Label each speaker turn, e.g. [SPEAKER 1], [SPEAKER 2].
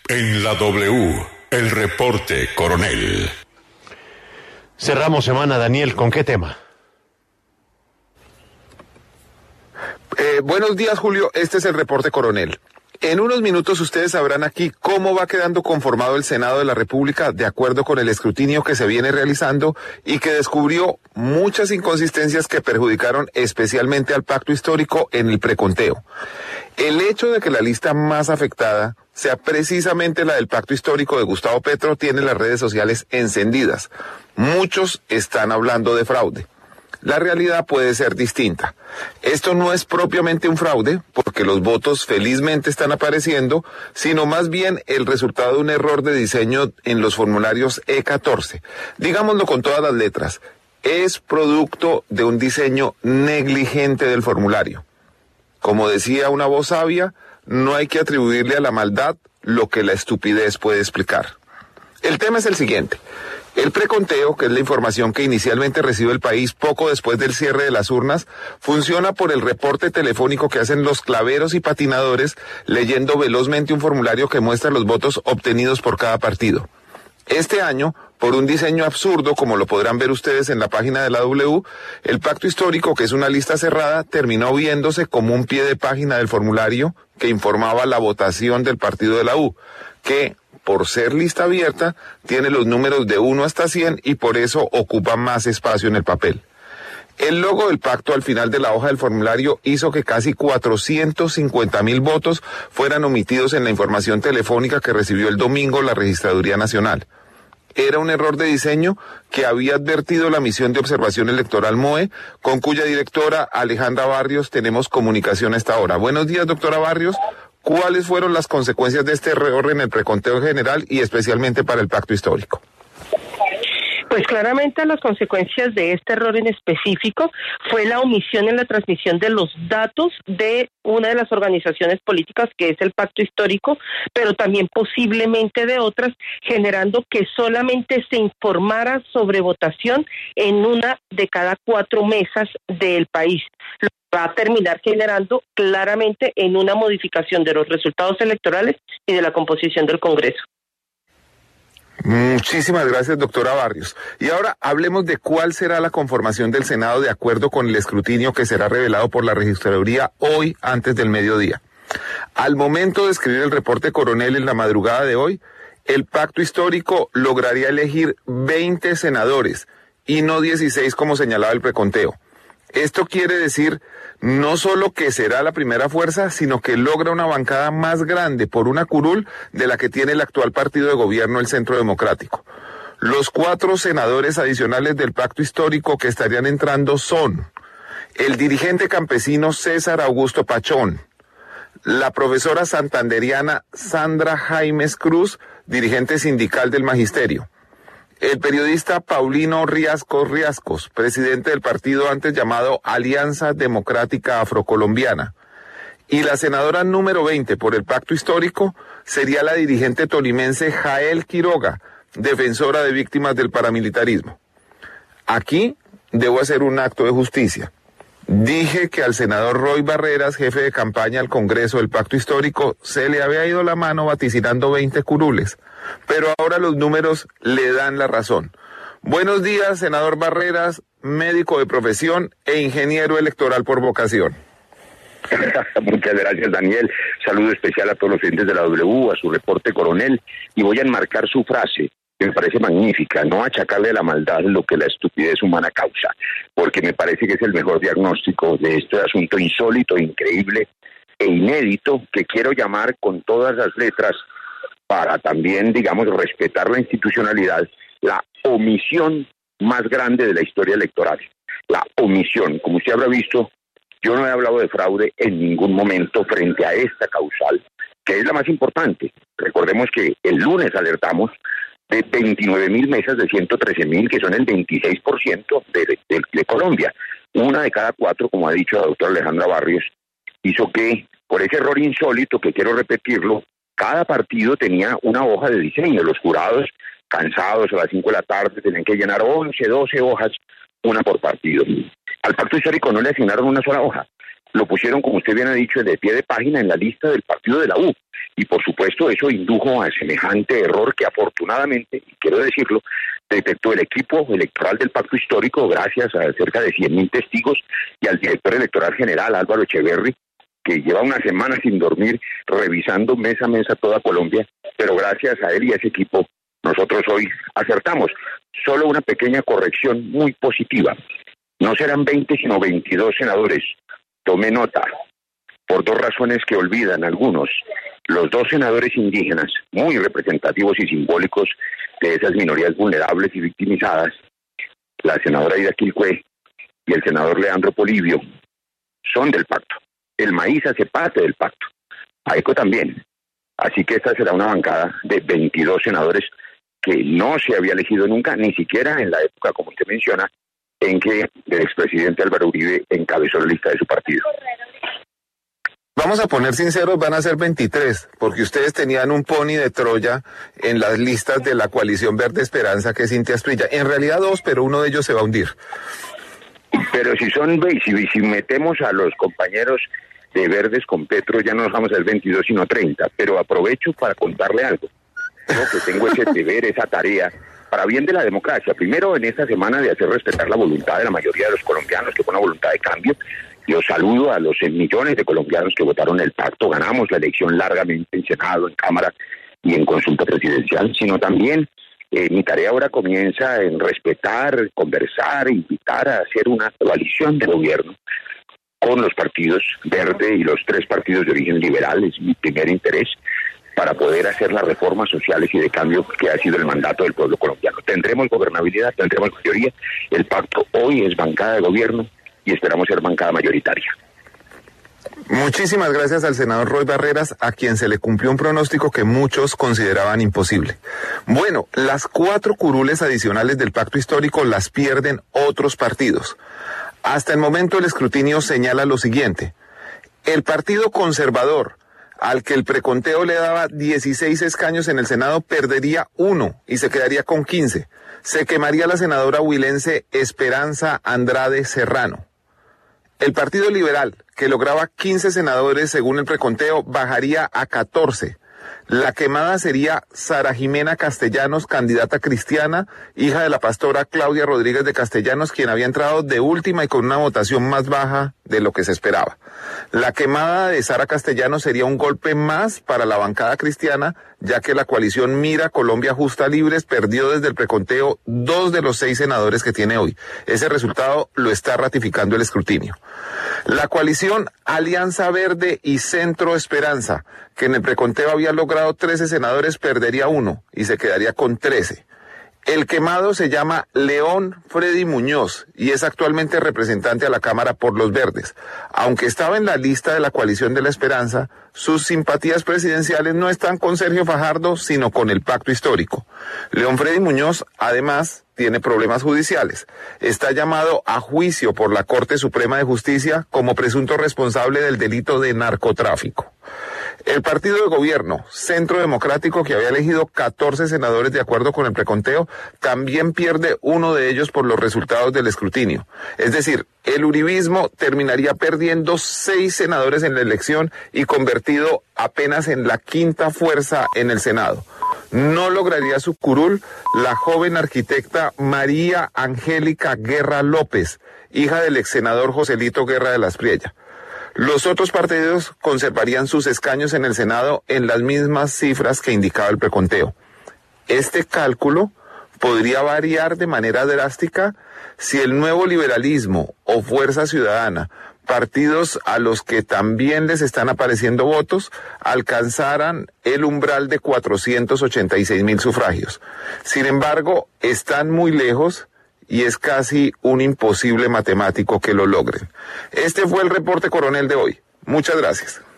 [SPEAKER 1] En la W, el reporte Coronel.
[SPEAKER 2] Cerramos semana, Daniel, ¿con qué tema?
[SPEAKER 3] Buenos días, Julio. Este es el reporte Coronel. En unos minutos ustedes sabrán aquí cómo va quedando conformado el Senado de la República de acuerdo con el escrutinio que se viene realizando y que descubrió muchas inconsistencias que perjudicaron especialmente al pacto histórico en el preconteo. El hecho de que la lista más afectada sea precisamente la del pacto histórico de Gustavo Petro tiene las redes sociales encendidas. Muchos están hablando de fraude. La realidad puede ser distinta. Esto no es propiamente un fraude, porque los votos felizmente están apareciendo, sino más bien el resultado de un error de diseño en los formularios E14. Digámoslo con todas las letras, es producto de un diseño negligente del formulario. Como decía una voz sabia, no hay que atribuirle a la maldad lo que la estupidez puede explicar. El tema es el siguiente. El preconteo, que es la información que inicialmente recibe el país poco después del cierre de las urnas, funciona por el reporte telefónico que hacen los claveros y patinadores leyendo velozmente un formulario que muestra los votos obtenidos por cada partido. Este año, por un diseño absurdo, como lo podrán ver ustedes en la página de la W, el pacto histórico, que es una lista cerrada, terminó viéndose como un pie de página del formulario que informaba la votación del partido de la U, que por ser lista abierta, tiene los números de 1 hasta 100 y por eso ocupa más espacio en el papel. El logo del pacto al final de la hoja del formulario hizo que casi 450,000 votos fueran omitidos en la información telefónica que recibió el domingo la Registraduría Nacional. Era un error de diseño que había advertido la misión de observación electoral MOE, con cuya directora Alejandra Barrios tenemos comunicación a esta hora. Buenos días, doctora Barrios. ¿Cuáles fueron las consecuencias de este error en el preconteo general y especialmente para el pacto histórico?
[SPEAKER 4] Pues claramente las consecuencias de este error en específico fue la omisión en la transmisión de los datos de una de las organizaciones políticas que es el pacto histórico, pero también posiblemente de otras, generando que solamente se informara sobre votación en una de cada 4 mesas del país. Lo va a terminar generando claramente en una modificación de los resultados electorales y de la composición del Congreso.
[SPEAKER 3] Muchísimas gracias, doctora Barrios. Y ahora hablemos de cuál será la conformación del Senado de acuerdo con el escrutinio que será revelado por la Registraduría hoy antes del mediodía. Al momento de escribir el reporte Coronel en la madrugada de hoy, el pacto histórico lograría elegir 20 senadores y no 16 como señalaba el preconteo. Esto quiere decir no solo que será la primera fuerza, sino que logra una bancada más grande por una curul de la que tiene el actual partido de gobierno, el Centro Democrático. Los 4 senadores adicionales del pacto histórico que estarían entrando son el dirigente campesino César Augusto Pachón, la profesora santanderiana Sandra Jaimes Cruz, dirigente sindical del Magisterio, el periodista Paulino Riascos, presidente del partido antes llamado Alianza Democrática Afrocolombiana. Y la senadora número 20 por el pacto histórico sería la dirigente tolimense Jael Quiroga, defensora de víctimas del paramilitarismo. Aquí debo hacer un acto de justicia. Dije que al senador Roy Barreras, jefe de campaña al Congreso del Pacto Histórico, se le había ido la mano vaticinando 20 curules, pero ahora los números le dan la razón. Buenos días, senador Barreras, médico de profesión e ingeniero electoral por vocación.
[SPEAKER 5] Muchas gracias, Daniel. Saludo especial a todos los oyentes de la W, a su reporte Coronel, y voy a enmarcar su frase, que me parece magnífica: no achacarle a la maldad lo que la estupidez humana causa, porque me parece que es el mejor diagnóstico de este asunto insólito, increíble e inédito, que quiero llamar con todas las letras, para también, digamos, respetar la institucionalidad, la omisión más grande de la historia electoral. La omisión. Como usted habrá visto, yo no he hablado de fraude en ningún momento frente a esta causal, que es la más importante. Recordemos que el lunes alertamos de 29,000 mesas de 113,000, que son el 26% de Colombia. Una de cada 4, como ha dicho la doctora Alejandra Barrios, hizo que, por ese error insólito, que quiero repetirlo, cada partido tenía una hoja de diseño. Los jurados, cansados a las 5 de la tarde, tenían que llenar 11, 12 hojas, una por partido. Al pacto histórico no le asignaron una sola hoja. lo pusieron, como usted bien ha dicho, de pie de página en la lista del partido de la U. Y por supuesto eso indujo a semejante error que afortunadamente, y quiero decirlo, detectó el equipo electoral del Pacto Histórico gracias a cerca de 100.000 testigos y al director electoral general Álvaro Echeverri, que lleva una semana sin dormir revisando mes a mes a toda Colombia, pero gracias a él y a ese equipo nosotros hoy acertamos. Solo una pequeña corrección muy positiva. No serán 20 sino 22 senadores. Tome nota, por dos razones que olvidan algunos. Los dos senadores indígenas, muy representativos y simbólicos de esas minorías vulnerables y victimizadas, la senadora Ida Quilcue y el senador Leandro Polibio, son del pacto. El maíz hace parte del pacto. AECO también. Así que esta será una bancada de 22 senadores que no se había elegido nunca, ni siquiera en la época, como usted menciona, en que el expresidente Álvaro Uribe encabezó la lista de su partido.
[SPEAKER 3] Vamos a poner sinceros, van a ser 23, porque ustedes tenían un pony de Troya en las listas de la coalición Verde Esperanza, que es Cintia Asprilla. En realidad 2, pero uno de ellos se va a hundir.
[SPEAKER 5] Pero si metemos a los compañeros de Verdes con Petro, ya no nos vamos a ser 22, sino 30. Pero aprovecho para contarle algo. Creo que tengo ese deber, esa tarea, para bien de la democracia. Primero, en esta semana de hacer respetar la voluntad de la mayoría de los colombianos, que fue una voluntad de cambio. Yo saludo a los millones de colombianos que votaron el pacto. Ganamos la elección largamente en Senado, en Cámara y en consulta presidencial, sino también mi tarea ahora comienza en respetar, conversar, invitar a hacer una coalición de gobierno con los partidos Verde y los 3 partidos de origen liberal. Es mi primer interés para poder hacer las reformas sociales y de cambio que ha sido el mandato del pueblo colombiano. Tendremos gobernabilidad, tendremos mayoría. El pacto hoy es bancada de gobierno y esperamos ser bancada mayoritaria.
[SPEAKER 3] Muchísimas gracias al senador Roy Barreras, a quien se le cumplió un pronóstico que muchos consideraban imposible. Bueno, las 4 curules adicionales del pacto histórico las pierden otros partidos. Hasta el momento el escrutinio señala lo siguiente: el Partido Conservador, al que el preconteo le daba 16 escaños en el Senado, perdería 1 y se quedaría con 15. Se quemaría la senadora huilense Esperanza Andrade Serrano. El Partido Liberal, que lograba 15 senadores según el preconteo, bajaría a 14. La quemada sería Sara Jimena Castellanos, candidata cristiana, hija de la pastora Claudia Rodríguez de Castellanos, quien había entrado de última y con una votación más baja de lo que se esperaba. La quemada de Sara Castellanos sería un golpe más para la bancada cristiana, ya que la coalición Mira Colombia Justa Libres perdió desde el preconteo 2 de los 6 senadores que tiene hoy. Ese resultado lo está ratificando el escrutinio. La coalición Alianza Verde y Centro Esperanza, que en el preconteo había logrado 13 senadores, perdería 1 y se quedaría con 13. El quemado se llama León Freddy Muñoz y es actualmente representante a la Cámara por los Verdes. Aunque estaba en la lista de la coalición de la Esperanza, sus simpatías presidenciales no están con Sergio Fajardo, sino con el pacto histórico. León Freddy Muñoz, además, tiene problemas judiciales. Está llamado a juicio por la Corte Suprema de Justicia como presunto responsable del delito de narcotráfico. El partido de gobierno, Centro Democrático, que había elegido 14 senadores de acuerdo con el preconteo, también pierde 1 de ellos por los resultados del escrutinio. Es decir, el uribismo terminaría perdiendo 6 senadores en la elección y convertido apenas en la 5ª fuerza en el Senado. No lograría su curul la joven arquitecta María Angélica Guerra López, hija del ex senador Joselito Guerra de la Aspriella. Los otros partidos conservarían sus escaños en el Senado en las mismas cifras que indicaba el preconteo. Este cálculo podría variar de manera drástica si el Nuevo Liberalismo o Fuerza Ciudadana, partidos a los que también les están apareciendo votos, alcanzaran el umbral de 486.000 sufragios. Sin embargo, están muy lejos y es casi un imposible matemático que lo logren. Este fue el reporte coronel de hoy. Muchas gracias.